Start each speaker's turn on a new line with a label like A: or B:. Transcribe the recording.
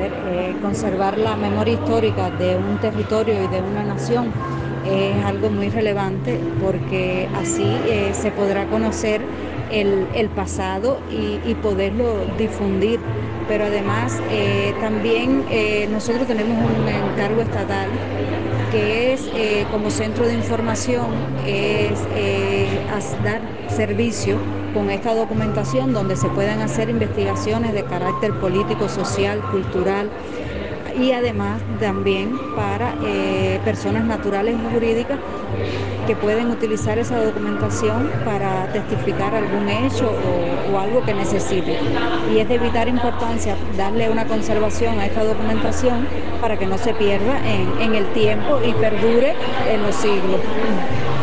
A: Conservar la memoria histórica de un territorio y de una nación es algo muy relevante porque así se podrá conocer el pasado y poderlo difundir. Pero además también nosotros tenemos un encargo estatal que es como centro de información, es dar servicio con esta documentación donde se puedan hacer investigaciones de carácter político, social, cultural y además también para personas naturales y jurídicas que pueden utilizar esa documentación para testificar algún hecho o algo que necesiten. Y es de vital importancia darle una conservación a esta documentación para que no se pierda en el tiempo y perdure en los siglos.